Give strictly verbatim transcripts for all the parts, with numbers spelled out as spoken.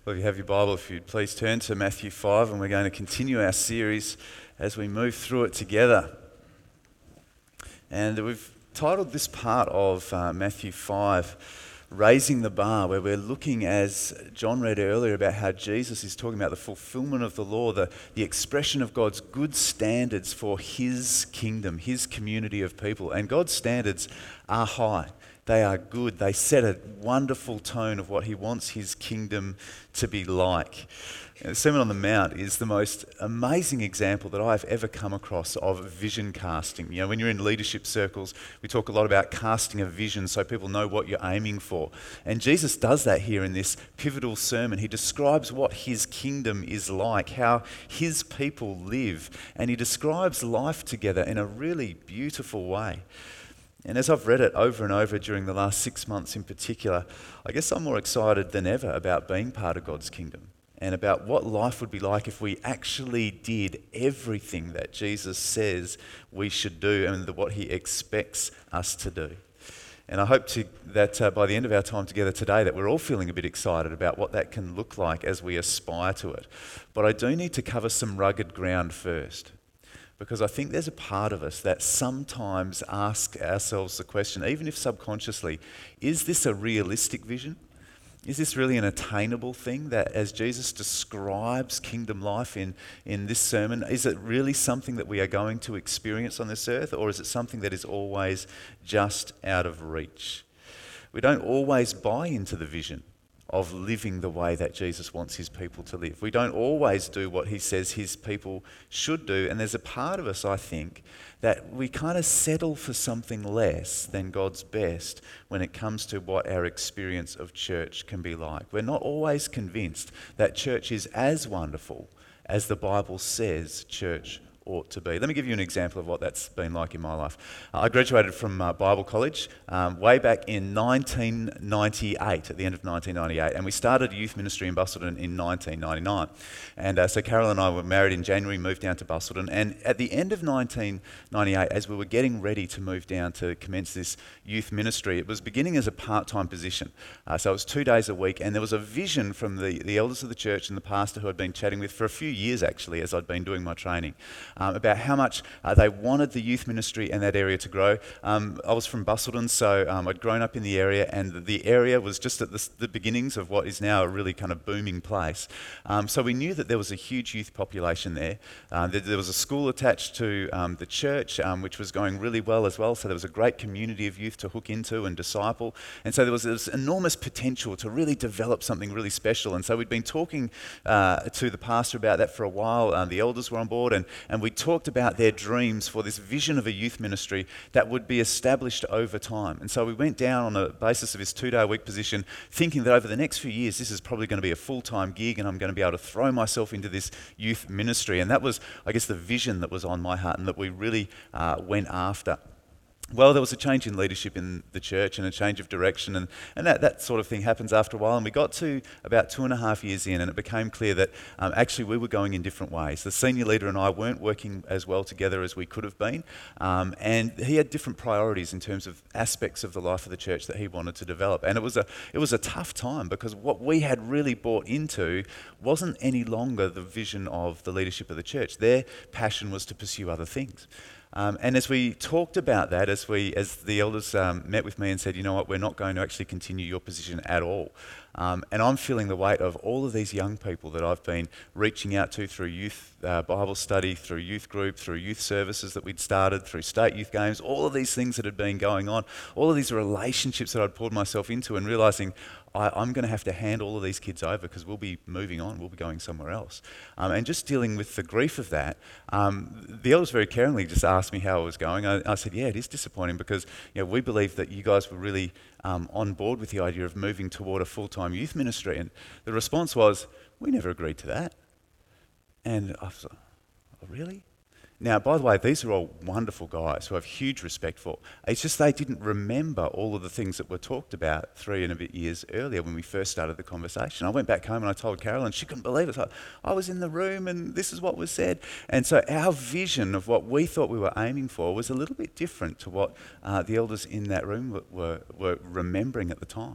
Well, if you have your Bible, if you'd please turn to Matthew five, and we're going to continue our series as we move through it together. And we've titled this part of uh, Matthew five, Raising the Bar, where we're looking, as John read earlier, about how Jesus is talking about the fulfillment of the law, the, the expression of God's good standards for his kingdom, his community of people. And God's standards are high. They are good. They set a wonderful tone of what he wants his kingdom to be like. The Sermon on the Mount is the most amazing example that I've ever come across of vision casting. You know, when you're in leadership circles, we talk a lot about casting a vision so people know what you're aiming for. And Jesus does that here in this pivotal sermon. He describes what his kingdom is like, how his people live, and he describes life together in a really beautiful way. And as I've read it over and over during the last six months in particular, I guess I'm more excited than ever about being part of God's kingdom and about what life would be like if we actually did everything that Jesus says we should do and what he expects us to do. And I hope to, that uh, by the end of our time together today that we're all feeling a bit excited about what that can look like as we aspire to it. But I do need to cover some rugged ground first, because I think there's a part of us that sometimes asks ourselves the question, even if subconsciously, is this a realistic vision? Is this really an attainable thing that, as Jesus describes kingdom life in, in this sermon, is it really something that we are going to experience on this earth, or is it something that is always just out of reach? We don't always buy into the vision of living the way that Jesus wants his people to live. We don't always do what he says his people should do, and there's a part of us, I think, that we kind of settle for something less than God's best when it comes to what our experience of church can be like. We're not always convinced that church is as wonderful as the Bible says church ought to be. Let me give you an example of what that's been like in my life. Uh, I graduated from uh, Bible college um, way back in nineteen ninety-eight, at the end of nineteen ninety-eight, and we started youth ministry in Busselton in nineteen ninety-nine. And uh, so Carol and I were married in January, moved down to Busselton, and at the end of nineteen ninety-eight, as we were getting ready to move down to commence this youth ministry, it was beginning as a part-time position. Uh, so it was two days a week, and there was a vision from the, the elders of the church and the pastor who I'd been chatting with for a few years actually as I'd been doing my training. Um, about how much uh, they wanted the youth ministry and that area to grow. Um, I was from Busselton, so um, I'd grown up in the area, and the area was just at the, the beginnings of what is now a really kind of booming place. Um, so we knew that there was a huge youth population there. Uh, there, there was a school attached to um, the church, um, which was going really well as well, so there was a great community of youth to hook into and disciple. And so there was this enormous potential to really develop something really special. And so we'd been talking uh, to the pastor about that for a while. Um, the elders were on board, and, and we talked about their dreams for this vision of a youth ministry that would be established over time. And so we went down on the basis of this two-day-a-week position, thinking that over the next few years, this is probably going to be a full-time gig, and I'm going to be able to throw myself into this youth ministry. And that was, I guess, the vision that was on my heart and that we really uh, went after. Well, there was a change in leadership in the church and a change of direction, and, and that, that sort of thing happens after a while. And we got to about two and a half years in, and it became clear that um, actually we were going in different ways. The senior leader and I weren't working as well together as we could have been, um, and he had different priorities in terms of aspects of the life of the church that he wanted to develop. And it was a it was a tough time, because what we had really bought into wasn't any longer the vision of the leadership of the church. Their passion was to pursue other things. Um, and as we talked about that, as we, as the elders um, met with me and said, you know what, we're not going to actually continue your position at all. Um, and I'm feeling the weight of all of these young people that I've been reaching out to through youth uh, Bible study, through youth group, through youth services that we'd started, through state youth games, all of these things that had been going on, all of these relationships that I'd poured myself into, and realising I, I'm going to have to hand all of these kids over because we'll be moving on, we'll be going somewhere else. Um, and just dealing with the grief of that, um, the elders very caringly just asked me how it was going. I, I said, yeah, it is disappointing because you know we believe that you guys were really um, on board with the idea of moving toward a full-time youth ministry. And the response was, we never agreed to that. And I was like, oh, really? Now, by the way, these are all wonderful guys who I have huge respect for. It's just they didn't remember all of the things that were talked about three and a bit years earlier when we first started the conversation. I went back home and I told Carol, and she couldn't believe it. Like, I was in the room and this is what was said. And so our vision of what we thought we were aiming for was a little bit different to what uh, the elders in that room were, were, were remembering at the time.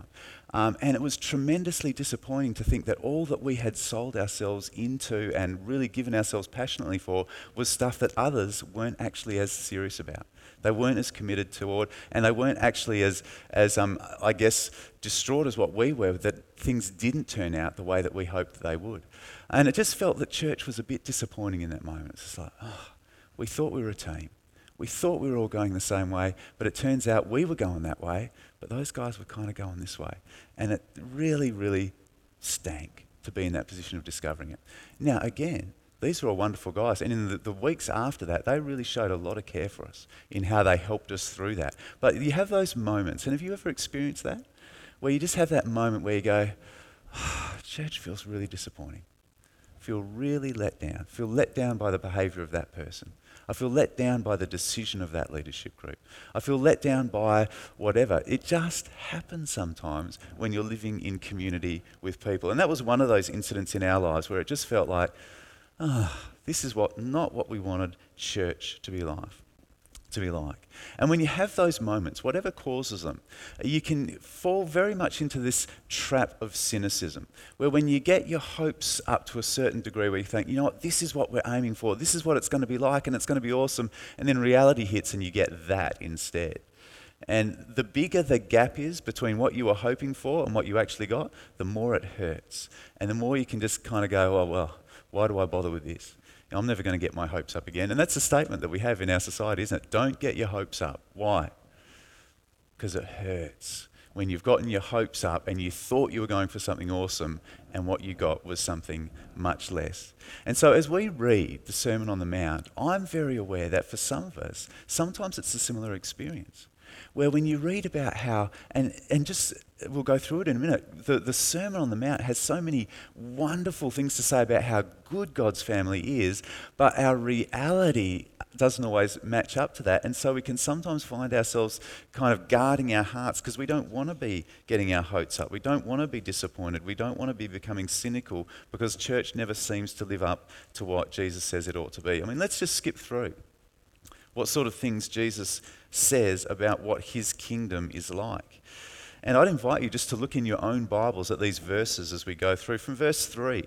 Um, and it was tremendously disappointing to think that all that we had sold ourselves into and really given ourselves passionately for was stuff that others weren't actually as serious about. They weren't as committed toward, and they weren't actually as, as um, I guess, distraught as what we were, that things didn't turn out the way that we hoped that they would. And it just felt that church was a bit disappointing in that moment. It's just like, oh, we thought we were a team. We thought we were all going the same way, but it turns out we were going that way, but those guys were kind of going this way. And it really, really stank to be in that position of discovering it. Now, again, these were all wonderful guys, and in the, the weeks after that, they really showed a lot of care for us in how they helped us through that. But you have those moments, and have you ever experienced that? Where you just have that moment where you go, oh, church feels really disappointing. Feel really let down. Feel let down by the behaviour of that person. I feel let down by the decision of that leadership group. I feel let down by whatever. It just happens sometimes when you're living in community with people. And that was one of those incidents in our lives where it just felt like, ah, oh, this is what not what we wanted church to be like. To be like. And when you have those moments, whatever causes them, you can fall very much into this trap of cynicism, where when you get your hopes up to a certain degree where you think, you know what, this is what we're aiming for, this is what it's going to be like, and it's going to be awesome, and then reality hits and you get that instead. And the bigger the gap is between what you were hoping for and what you actually got, the more it hurts. And the more you can just kind of go, oh, well, why do I bother with this? I'm never going to get my hopes up again. And that's a statement that we have in our society, isn't it? Don't get your hopes up. Why? Because it hurts. When you've gotten your hopes up and you thought you were going for something awesome and what you got was something much less. And so as we read the Sermon on the Mount, I'm very aware that for some of us, sometimes it's a similar experience. Where when you read about how, and, and just, we'll go through it in a minute, the, the Sermon on the Mount has so many wonderful things to say about how good God's family is, but our reality doesn't always match up to that. And so we can sometimes find ourselves kind of guarding our hearts because we don't want to be getting our hopes up. We don't want to be disappointed. We don't want to be becoming cynical because church never seems to live up to what Jesus says it ought to be. I mean, let's just skip through what sort of things Jesus says about what his kingdom is like. And I'd invite you just to look in your own Bibles at these verses as we go through. From verse three,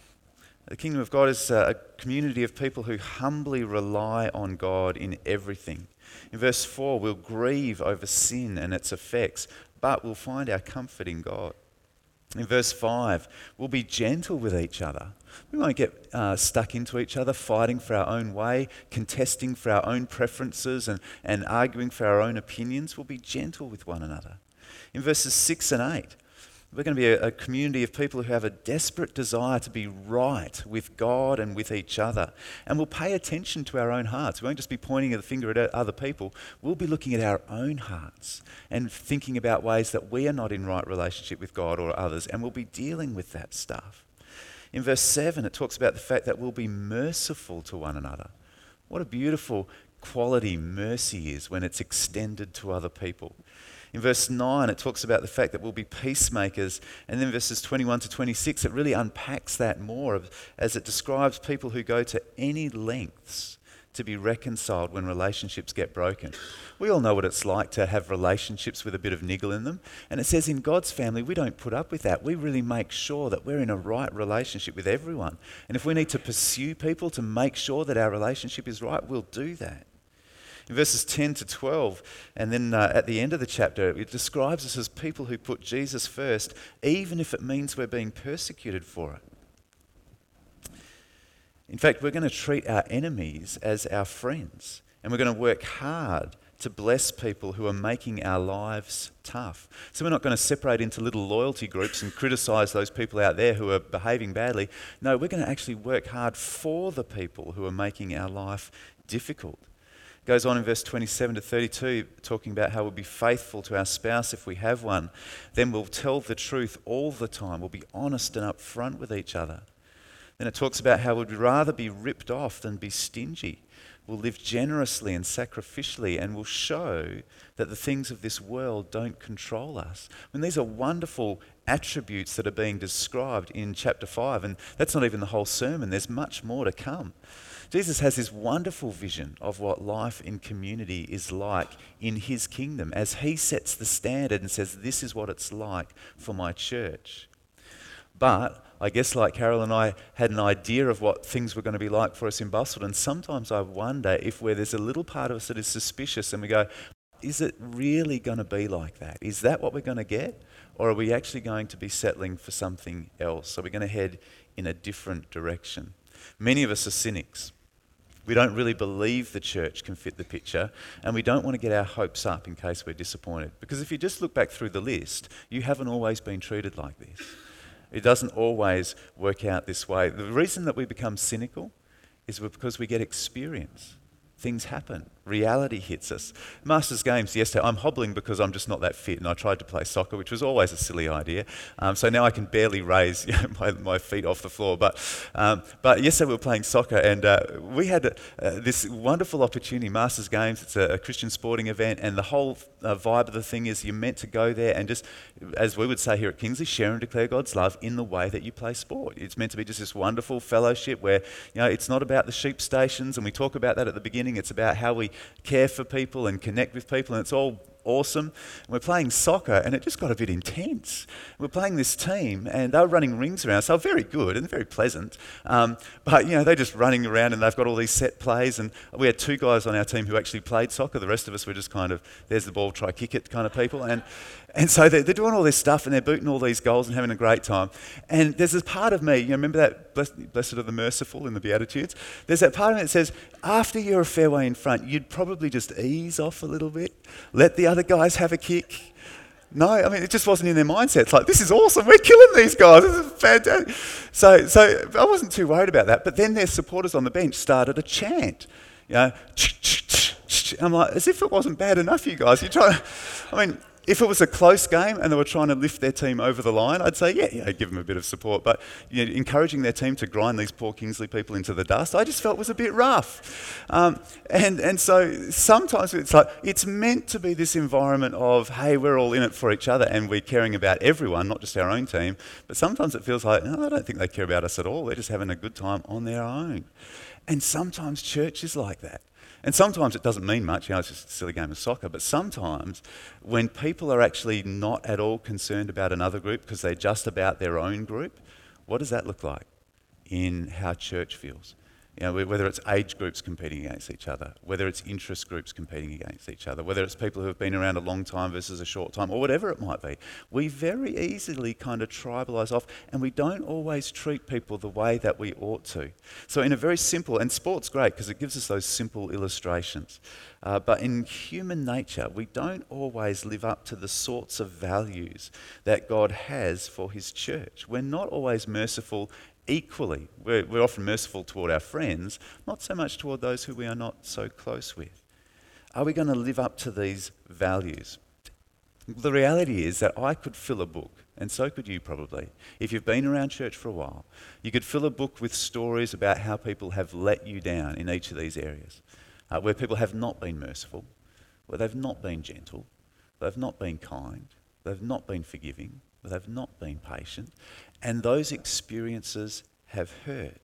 the kingdom of God is a community of people who humbly rely on God in everything. In verse four, we'll grieve over sin and its effects, but we'll find our comfort in God. In verse five, we'll be gentle with each other. We won't get uh, stuck into each other, fighting for our own way, contesting for our own preferences and, and arguing for our own opinions. We'll be gentle with one another. In verses six and eight, we're going to be a, a community of people who have a desperate desire to be right with God and with each other. And we'll pay attention to our own hearts. We won't just be pointing the finger at other people. We'll be looking at our own hearts and thinking about ways that we are not in right relationship with God or others. And we'll be dealing with that stuff. In verse seven, it talks about the fact that we'll be merciful to one another. What a beautiful quality mercy is when it's extended to other people. In verse nine, it talks about the fact that we'll be peacemakers. And then verses twenty-one to twenty-six, it really unpacks that more as it describes people who go to any lengths to be reconciled when relationships get broken. We all know what it's like to have relationships with a bit of niggle in them. And it says in God's family, we don't put up with that. We really make sure that we're in a right relationship with everyone. And if we need to pursue people to make sure that our relationship is right, we'll do that. In verses ten to twelve, and then uh, at the end of the chapter, it describes us as people who put Jesus first, even if it means we're being persecuted for it. In fact, we're going to treat our enemies as our friends, and we're going to work hard to bless people who are making our lives tough. So we're not going to separate into little loyalty groups and criticise those people out there who are behaving badly. No, we're going to actually work hard for the people who are making our life difficult. It goes on in verse twenty-seven to thirty-two, talking about how we'll be faithful to our spouse if we have one. Then we'll tell the truth all the time. We'll be honest and upfront with each other. Then it talks about how we'd rather be ripped off than be stingy. We'll live generously and sacrificially, and we'll show that the things of this world don't control us. I mean, these are wonderful attributes that are being described in chapter five, and that's not even the whole sermon. There's much more to come. Jesus has this wonderful vision of what life in community is like in his kingdom as he sets the standard and says, this is what it's like for my church. But I guess like Carol and I had an idea of what things were going to be like for us in Busselton, sometimes I wonder if where there's a little part of us that is suspicious and we go, is it really going to be like that? Is that what we're going to get? Or are we actually going to be settling for something else? Are we going to head in a different direction? Many of us are cynics. We don't really believe the church can fit the picture, and we don't want to get our hopes up in case we're disappointed. Because if you just look back through the list, you haven't always been treated like this. It doesn't always work out this way. The reason that we become cynical is because we get experience. Things happen. Reality hits us. Masters Games yesterday, I'm hobbling because I'm just not that fit, and I tried to play soccer, which was always a silly idea. Um, so now I can barely raise you know, my, my feet off the floor. But um, but yesterday we were playing soccer, and uh, we had uh, this wonderful opportunity. Masters Games, it's a, a Christian sporting event, and the whole uh, vibe of the thing is you're meant to go there and just, as we would say here at Kingsley, share and declare God's love in the way that you play sport. It's meant to be just this wonderful fellowship where you know it's not about the sheep stations, and we talk about that at the beginning. It's about how we care for people and connect with people, and it's all awesome. And we're playing soccer, and it just got a bit intense. We're playing this team, and they were running rings around, so very good and very pleasant. Um, but you know, they're just running around, and they've got all these set plays. And we had two guys on our team who actually played soccer. The rest of us were just kind of, there's the ball, try kick it kind of people. And and so they're, they're doing all this stuff, and they're booting all these goals and having a great time. And there's this part of me, you know, remember that blessed, blessed are the merciful in the Beatitudes? There's that part of me that says, after you're a fair way in front, you'd probably just ease off a little bit, let the other guys have a kick. No, I mean, it just wasn't in their mindset. It's like, this is awesome, we're killing these guys, this is fantastic. So, so I wasn't too worried about that. But then their supporters on the bench started a chant. You know, I'm like, as if it wasn't bad enough, you guys. You're trying to, I mean, if it was a close game and they were trying to lift their team over the line, I'd say, yeah, yeah, give them a bit of support. But you know, encouraging their team to grind these poor Kingsley people into the dust, I just felt was a bit rough. Um, and, and so sometimes it's like, it's meant to be this environment of, hey, we're all in it for each other and we're caring about everyone, not just our own team. But sometimes it feels like, no, I don't think they care about us at all. They're just having a good time on their own. And sometimes church is like that. And sometimes it doesn't mean much, you know, it's just a silly game of soccer, but sometimes when people are actually not at all concerned about another group because they're just about their own group, what does that look like in how church feels? You know, whether it's age groups competing against each other, whether it's interest groups competing against each other, whether it's people who have been around a long time versus a short time, or whatever it might be. We very easily kind of tribalise off, and we don't always treat people the way that we ought to. So in a very simple, and sport's great because it gives us those simple illustrations, uh, but in human nature, we don't always live up to the sorts of values that God has for his church. We're not always merciful equally. We're, we're often merciful toward our friends, not so much toward those who we are not so close with. Are we going to live up to these values? The reality is that I could fill a book, and so could you probably. If you've been around church for a while, you could fill a book with stories about how people have let you down in each of these areas, uh, where people have not been merciful, where they've not been gentle, they've not been kind, they've not been forgiving, they've not been patient, and those experiences have hurt.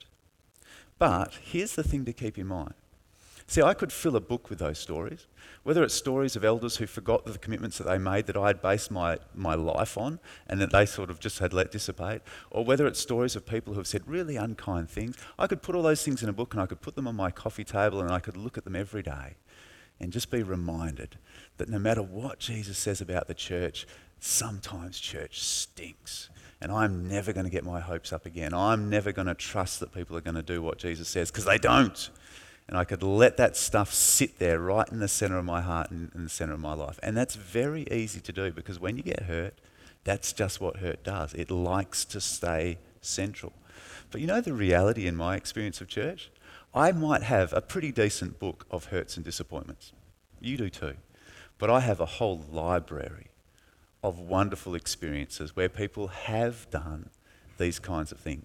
But here's the thing to keep in mind. See, I could fill a book with those stories, whether it's stories of elders who forgot the commitments that they made that I had based my, my life on and that they sort of just had let dissipate, or whether it's stories of people who have said really unkind things. I could put all those things in a book and I could put them on my coffee table and I could look at them every day and just be reminded that no matter what Jesus says about the church, sometimes church stinks. And I'm never going to get my hopes up again. I'm never going to trust that people are going to do what Jesus says, because they don't. And I could let that stuff sit there right in the centre of my heart and in the centre of my life. And that's very easy to do, because when you get hurt, that's just what hurt does. It likes to stay central. But you know the reality in my experience of church? I might have a pretty decent book of hurts and disappointments. You do too. But I have a whole library of wonderful experiences where people have done these kinds of things.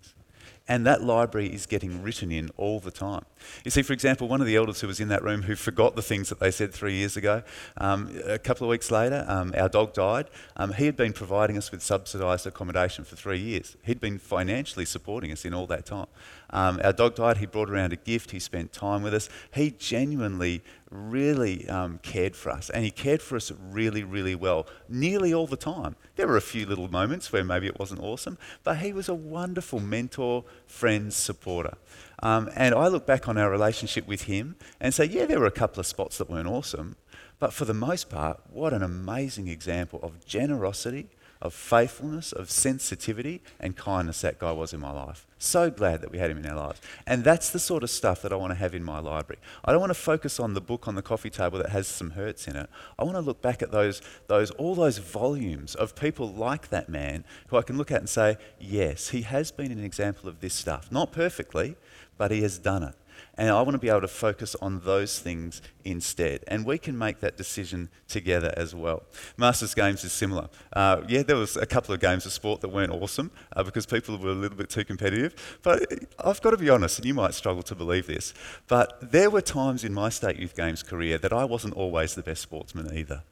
And that library is getting written in all the time. You see, for example, one of the elders who was in that room who forgot the things that they said three years ago, um, a couple of weeks later, um, our dog died. Um, he had been providing us with subsidised accommodation for three years. He'd been financially supporting us in all that time. Um, our dog died, he brought around a gift, he spent time with us. He genuinely really um, cared for us, and he cared for us really, really well, nearly all the time. There were a few little moments where maybe it wasn't awesome, but he was a wonderful mentor, friend, supporter. Um, and I look back on our relationship with him and say, yeah, there were a couple of spots that weren't awesome, but for the most part, what an amazing example of generosity, of faithfulness, of sensitivity and kindness that guy was in my life. So glad that we had him in our lives. And that's the sort of stuff that I want to have in my library. I don't want to focus on the book on the coffee table that has some hurts in it. I want to look back at those, those, all those volumes of people like that man who I can look at and say, yes, he has been an example of this stuff. Not perfectly, but he has done it. And I want to be able to focus on those things instead. And we can make that decision together as well. Masters Games is similar. Uh, yeah, there was a couple of games of sport that weren't awesome uh, because people were a little bit too competitive. But I've got to be honest, and you might struggle to believe this, but there were times in my State Youth Games career that I wasn't always the best sportsman either.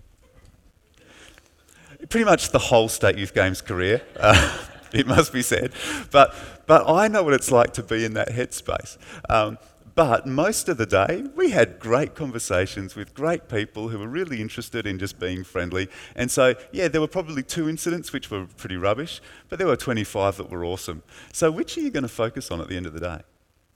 Pretty much the whole State Youth Games career. Uh, It must be said. But but I know what it's like to be in that headspace. Um, but most of the day, we had great conversations with great people who were really interested in just being friendly. And so, yeah, there were probably two incidents which were pretty rubbish, but there were twenty-five that were awesome. So which are you going to focus on at the end of the day?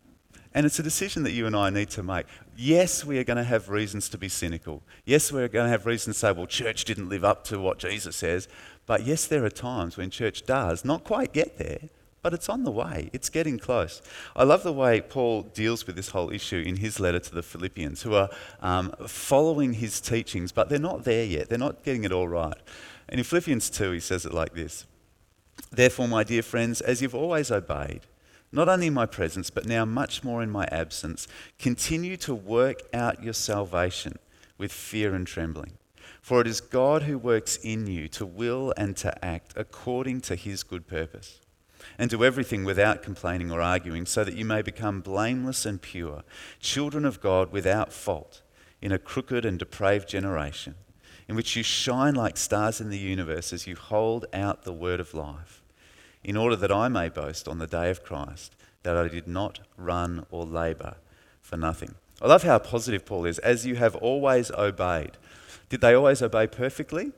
And it's a decision that you and I need to make. Yes, we are going to have reasons to be cynical. Yes, we're going to have reasons to say, well, church didn't live up to what Jesus says. But yes, there are times when church does not quite get there, but it's on the way. It's getting close. I love the way Paul deals with this whole issue in his letter to the Philippians, who are um, following his teachings, but they're not there yet. They're not getting it all right. And in Philippians two, he says it like this. Therefore, my dear friends, as you've always obeyed, not only in my presence, but now much more in my absence, continue to work out your salvation with fear and trembling. For it is God who works in you to will and to act according to his good purpose. And do everything without complaining or arguing, so that you may become blameless and pure, children of God without fault, in a crooked and depraved generation, in which you shine like stars in the universe as you hold out the word of life, in order that I may boast on the day of Christ, that I did not run or labour for nothing. I love how positive Paul is. As you have always obeyed. Did they always obey perfectly?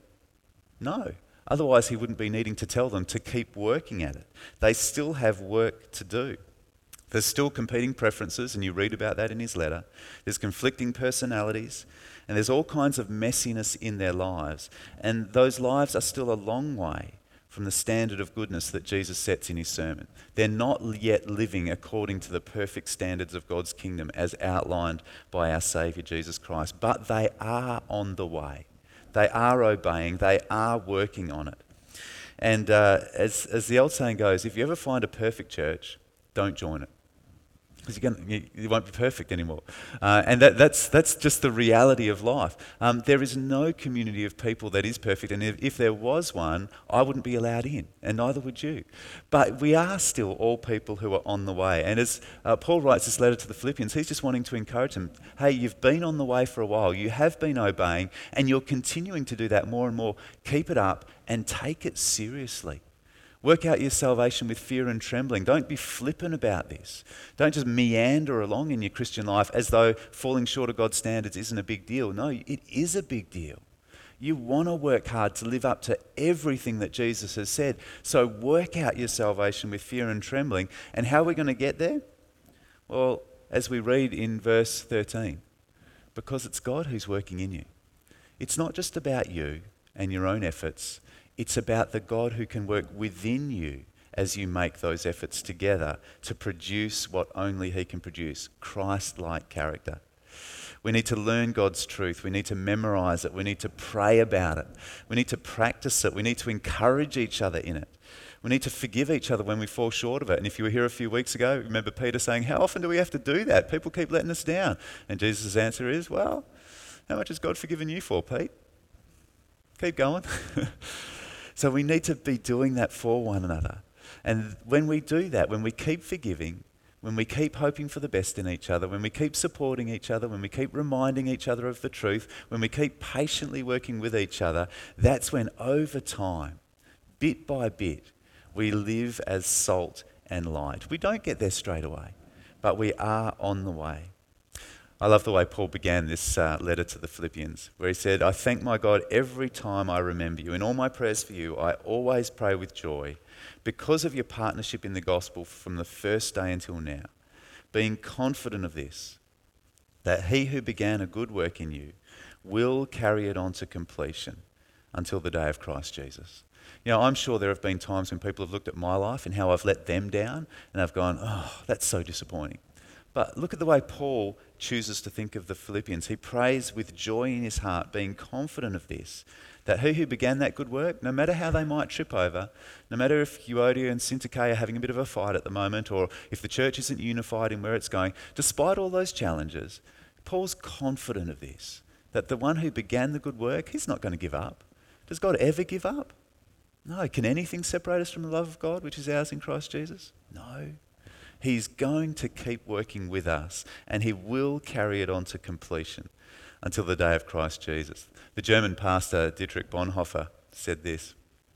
No. Otherwise, he wouldn't be needing to tell them to keep working at it. They still have work to do. There's still competing preferences, and you read about that in his letter. There's conflicting personalities, and there's all kinds of messiness in their lives. And those lives are still a long way from the standard of goodness that Jesus sets in his sermon. They're not yet living according to the perfect standards of God's kingdom as outlined by our Saviour Jesus Christ, but they are on the way. They are obeying, they are working on it. And uh, as, as the old saying goes, if you ever find a perfect church, don't join it. Because you, you, you won't be perfect anymore. Uh, and that, that's, that's just the reality of life. Um, there is no community of people that is perfect, and if, if there was one, I wouldn't be allowed in, and neither would you. But we are still all people who are on the way. And as uh, Paul writes this letter to the Philippians, he's just wanting to encourage them, hey, you've been on the way for a while, you have been obeying, and you're continuing to do that more and more. Keep it up and take it seriously. Work out your salvation with fear and trembling. Don't be flippant about this. Don't just meander along in your Christian life as though falling short of God's standards isn't a big deal. No, it is a big deal. You want to work hard to live up to everything that Jesus has said. So work out your salvation with fear and trembling. And how are we going to get there? Well, as we read in verse thirteen, because it's God who's working in you. It's not just about you and your own efforts. It's about the God who can work within you as you make those efforts together to produce what only he can produce, Christ-like character. We need to learn God's truth. We need to memorize it. We need to pray about it. We need to practice it. We need to encourage each other in it. We need to forgive each other when we fall short of it. And if you were here a few weeks ago, remember Peter saying, how often do we have to do that? People keep letting us down. And Jesus' answer is, well, how much has God forgiven you for, Pete? Keep going. So we need to be doing that for one another. And when we do that, when we keep forgiving, when we keep hoping for the best in each other, when we keep supporting each other, when we keep reminding each other of the truth, when we keep patiently working with each other, that's when over time, bit by bit, we live as salt and light. We don't get there straight away, but we are on the way. I love the way Paul began this uh, letter to the Philippians, where he said, I thank my God every time I remember you. In all my prayers for you, I always pray with joy because of your partnership in the gospel from the first day until now, being confident of this, that he who began a good work in you will carry it on to completion until the day of Christ Jesus. You know, I'm sure there have been times when people have looked at my life and how I've let them down and I've gone, oh, that's so disappointing. But look at the way Paul chooses to think of the Philippians. He prays with joy in his heart, being confident of this, that he who began that good work, no matter how they might trip over, no matter if Euodia and Syntyche are having a bit of a fight at the moment, or if the church isn't unified in where it's going, despite all those challenges, Paul's confident of this, that the one who began the good work, he's not going to give up. Does God ever give up? No. Can anything separate us from the love of God, which is ours in Christ Jesus? No. He's going to keep working with us, and he will carry it on to completion until the day of Christ Jesus. The German pastor Dietrich Bonhoeffer said this,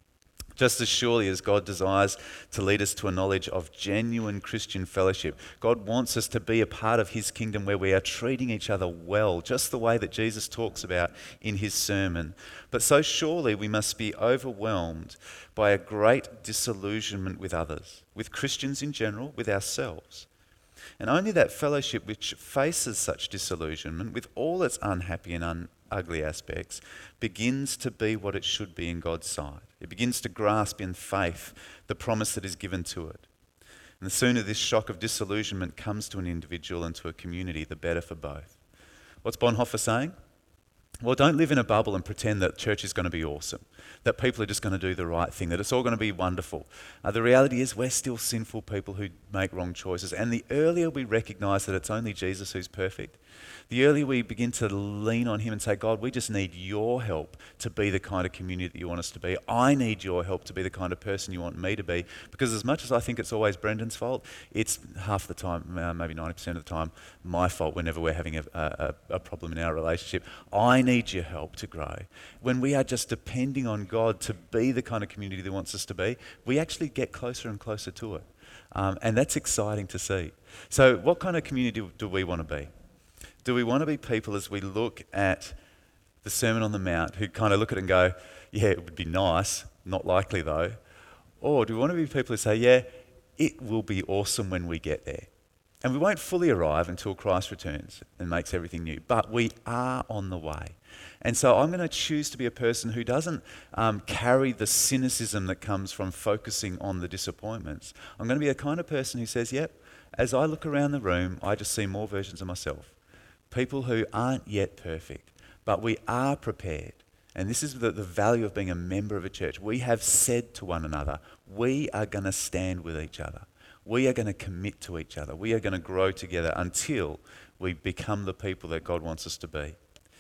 just as surely as God desires to lead us to a knowledge of genuine Christian fellowship, God wants us to be a part of his kingdom where we are treating each other well, just the way that Jesus talks about in his sermon. But so surely we must be overwhelmed by a great disillusionment with others, with Christians in general, with ourselves. And only that fellowship which faces such disillusionment, with all its unhappy and un- ugly aspects, begins to be what it should be in God's sight. It begins to grasp in faith the promise that is given to it. And the sooner this shock of disillusionment comes to an individual and to a community, the better for both. What's Bonhoeffer saying? Well, don't live in a bubble and pretend that church is going to be awesome, that people are just going to do the right thing, that it's all going to be wonderful. Uh, the reality is we're still sinful people who make wrong choices. And the earlier we recognise that it's only Jesus who's perfect, the earlier we begin to lean on him and say, God, we just need your help to be the kind of community that you want us to be. I need your help to be the kind of person you want me to be. Because as much as I think it's always Brendan's fault, it's half the time, uh, maybe ninety percent of the time, my fault whenever we're having a, a, a problem in our relationship. I need your help to grow. When we are just depending on God to be the kind of community that he wants us to be, we actually get closer and closer to it. Um, and that's exciting to see. So what kind of community do, do we want to be? Do we want to be people, as we look at the Sermon on the Mount, who kind of look at it and go, yeah, it would be nice, not likely though? Or do we want to be people who say, yeah, it will be awesome when we get there? And we won't fully arrive until Christ returns and makes everything new, but we are on the way. And so I'm going to choose to be a person who doesn't um, carry the cynicism that comes from focusing on the disappointments. I'm going to be a kind of person who says, yep, as I look around the room, I just see more versions of myself. People who aren't yet perfect, but we are prepared. And this is the, the value of being a member of a church. We have said to one another, we are going to stand with each other. We are going to commit to each other. We are going to grow together until we become the people that God wants us to be.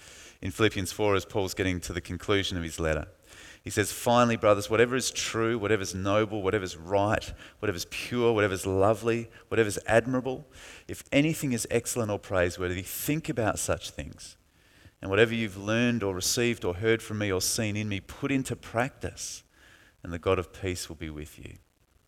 In Philippians four, as Paul's getting to the conclusion of his letter, he says, finally, brothers, whatever is true, whatever is noble, whatever is right, whatever is pure, whatever is lovely, whatever is admirable, if anything is excellent or praiseworthy, think about such things. And whatever you've learned or received or heard from me or seen in me, put into practice, and the God of peace will be with you.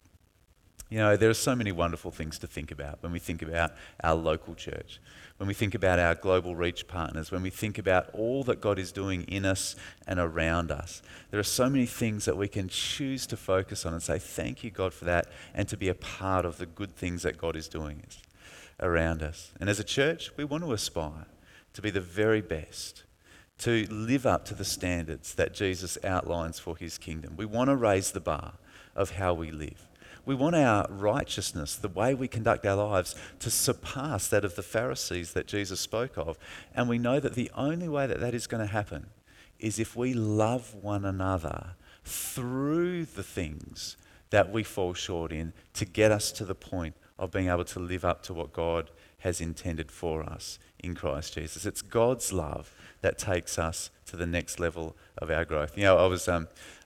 You know, there are so many wonderful things to think about when we think about our local church, when we think about our global reach partners, when we think about all that God is doing in us and around us. There are so many things that we can choose to focus on and say, thank you, God, for that, and to be a part of the good things that God is doing around us. And as a church, we want to aspire to be the very best, to live up to the standards that Jesus outlines for his kingdom. We want to raise the bar of how we live. We want our righteousness, the way we conduct our lives, to surpass that of the Pharisees that Jesus spoke of. And we know that the only way that that is going to happen is if we love one another through the things that we fall short in to get us to the point of being able to live up to what God has intended for us in Christ Jesus. It's God's love that takes us to the next level of our growth. You know, I was um,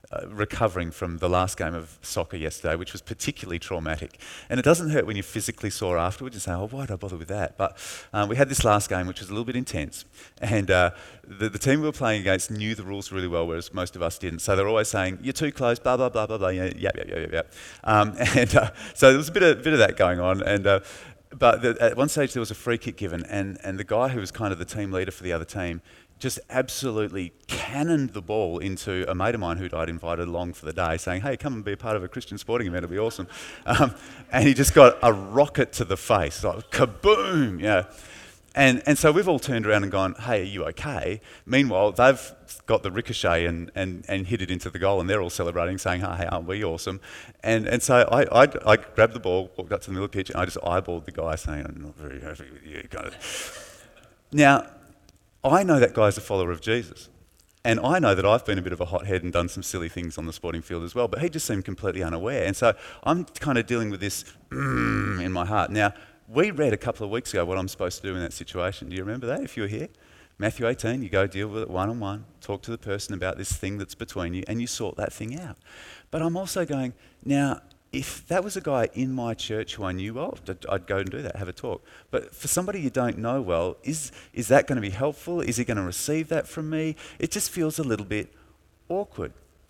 uh, recovering from the last game of soccer yesterday, which was particularly traumatic. And it doesn't hurt when you're physically sore afterwards and say, oh, why did I bother with that? But um, we had this last game, which was a little bit intense. And uh, the, the team we were playing against knew the rules really well, whereas most of us didn't. So they're always saying, you're too close, blah, blah, blah, blah, blah, yeah, yeah, yeah, yeah, yeah. Um, and uh, so there was a bit of, bit of that going on. And uh, But the, at one stage there was a free kick given, and, and the guy who was kind of the team leader for the other team just absolutely cannoned the ball into a mate of mine who I'd invited along for the day, saying, hey, come and be a part of a Christian sporting event, it'll be awesome. Um, and he just got a rocket to the face, like kaboom, you know. And, and so we've all turned around and gone, hey, are you okay? Meanwhile, they've got the ricochet and, and, and hit it into the goal, and they're all celebrating, saying, hey, aren't we awesome? And, and so I, I, I grabbed the ball, walked up to the middle of the pitch, and I just eyeballed the guy, saying, I'm not very happy with you. Kind of. Now, I know that guy's a follower of Jesus. And I know that I've been a bit of a hothead and done some silly things on the sporting field as well, but he just seemed completely unaware. And so I'm kind of dealing with this mm, in my heart. Now, we read a couple of weeks ago what I'm supposed to do in that situation. Do you remember that, if you were here? Matthew eighteen, you go deal with it one-on-one, talk to the person about this thing that's between you, and you sort that thing out. But I'm also going, now, if that was a guy in my church who I knew well, I'd, I'd go and do that, have a talk. But for somebody you don't know well, is, is that going to be helpful? Is he going to receive that from me? It just feels a little bit awkward.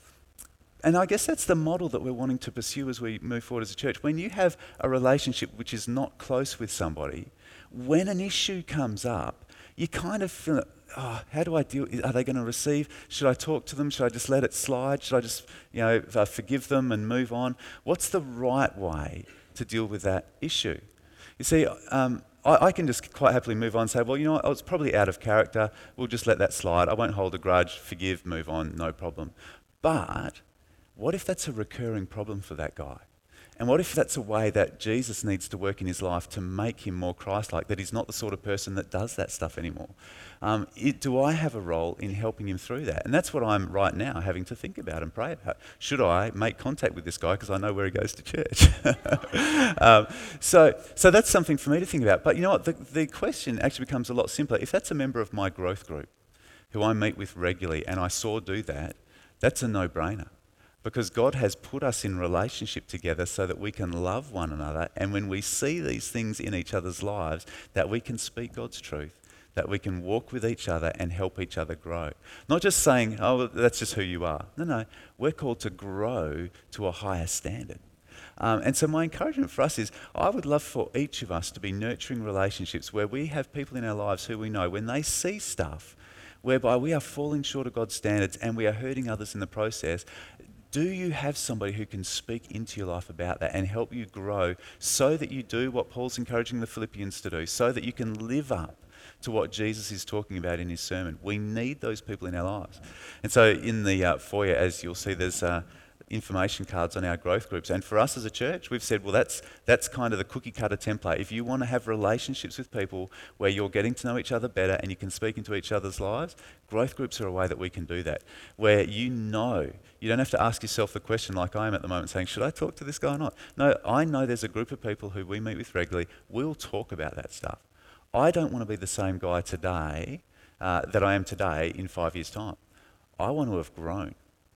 And I guess that's the model that we're wanting to pursue as we move forward as a church. When you have a relationship which is not close with somebody, when an issue comes up, you kind of feel, oh, how do I deal? Are they going to receive? Should I talk to them? Should I just let it slide? Should I just, you know, uh, forgive them and move on? What's the right way to deal with that issue? You see, um, I, I can just quite happily move on and say, well, you know what, I was probably out of character. We'll just let that slide. I won't hold a grudge, forgive, move on, no problem. But what if that's a recurring problem for that guy? And what if that's a way that Jesus needs to work in his life to make him more Christ-like, that he's not the sort of person that does that stuff anymore? Um, it, do I have a role in helping him through that? And that's what I'm right now having to think about and pray about. Should I make contact with this guy because I know where he goes to church? um, so, so that's something for me to think about. But you know what? The, the question actually becomes a lot simpler. If that's a member of my growth group who I meet with regularly and I saw do that, that's a no-brainer. Because God has put us in relationship together so that we can love one another, and when we see these things in each other's lives, that we can speak God's truth, that we can walk with each other and help each other grow. Not just saying, oh, that's just who you are. No, no, we're called to grow to a higher standard. Um, and so my encouragement for us is, I would love for each of us to be nurturing relationships where we have people in our lives who we know, when they see stuff whereby we are falling short of God's standards and we are hurting others in the process, do you have somebody who can speak into your life about that and help you grow so that you do what Paul's encouraging the Philippians to do, so that you can live up to what Jesus is talking about in his sermon? We need those people in our lives. And so in the uh, foyer, as you'll see, there's uh, information cards on our growth groups. And for us as a church, we've said, well, that's that's kind of the cookie cutter template. If you want to have relationships with people where you're getting to know each other better and you can speak into each other's lives, growth groups are a way that we can do that. Where you know, you don't have to ask yourself the question like I am at the moment, saying, should I talk to this guy or not? No, I know there's a group of people who we meet with regularly. We'll talk about that stuff. I don't want to be the same guy today uh, that I am today in five years' time. I want to have grown.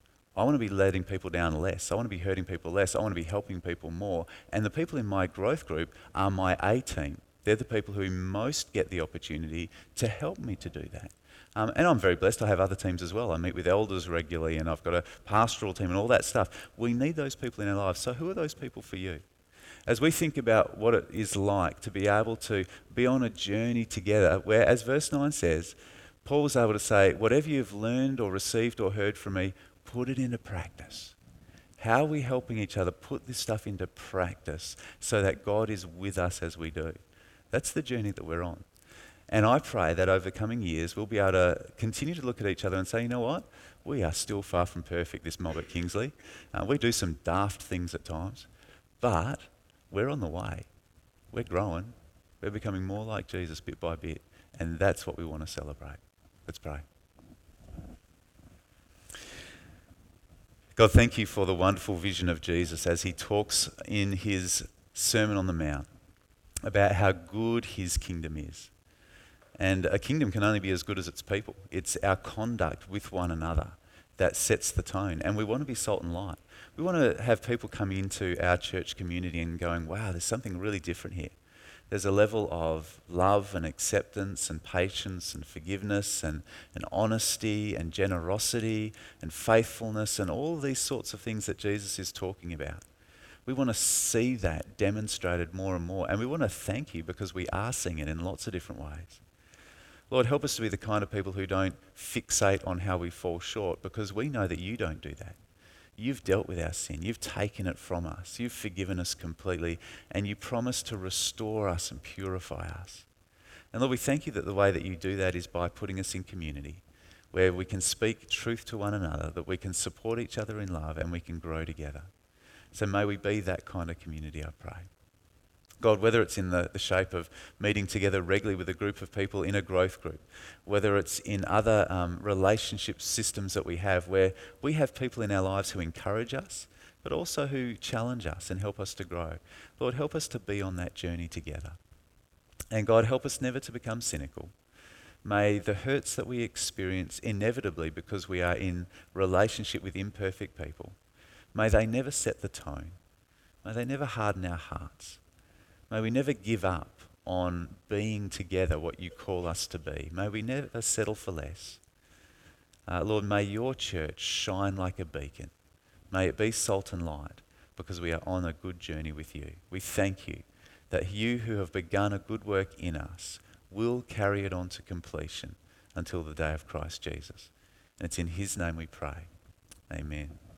I want to be letting people down less. I want to be hurting people less. I want to be helping people more. And the people in my growth group are my A team. They're the people who most get the opportunity to help me to do that. Um, and I'm very blessed. I have other teams as well. I meet with elders regularly, and I've got a pastoral team and all that stuff. We need those people in our lives. So who are those people for you? As we think about what it is like to be able to be on a journey together, where, as verse nine says, Paul was able to say, whatever you've learned or received or heard from me, put it into practice. How are we helping each other put this stuff into practice so that God is with us as we do? That's the journey that we're on. And I pray that over coming years, we'll be able to continue to look at each other and say, you know what? We are still far from perfect, this mob at Kingsley. Uh, we do some daft things at times, but we're on the way. We're growing. We're becoming more like Jesus bit by bit. And that's what we want to celebrate. Let's pray. God, thank you for the wonderful vision of Jesus as he talks in his Sermon on the Mount about how good his kingdom is. And a kingdom can only be as good as its people. It's our conduct with one another that sets the tone. And we want to be salt and light. We want to have people coming into our church community and going, wow, there's something really different here. There's a level of love and acceptance and patience and forgiveness and, and honesty and generosity and faithfulness and all these sorts of things that Jesus is talking about. We want to see that demonstrated more and more. And we want to thank you because we are seeing it in lots of different ways. Lord, help us to be the kind of people who don't fixate on how we fall short, because we know that you don't do that. You've dealt with our sin. You've taken it from us. You've forgiven us completely. And you promise to restore us and purify us. And Lord, we thank you that the way that you do that is by putting us in community, where we can speak truth to one another, that we can support each other in love, and we can grow together. So may we be that kind of community, I pray. God, whether it's in the, the shape of meeting together regularly with a group of people in a growth group, whether it's in other um, relationship systems that we have, where we have people in our lives who encourage us, but also who challenge us and help us to grow. Lord, help us to be on that journey together. And God, help us never to become cynical. May the hurts that we experience inevitably because we are in relationship with imperfect people, may they never set the tone. May they never harden our hearts. May we never give up on being together what you call us to be. May we never settle for less. Uh, Lord, may your church shine like a beacon. May it be salt and light, because we are on a good journey with you. We thank you that you who have begun a good work in us will carry it on to completion until the day of Christ Jesus. And it's in his name we pray. Amen.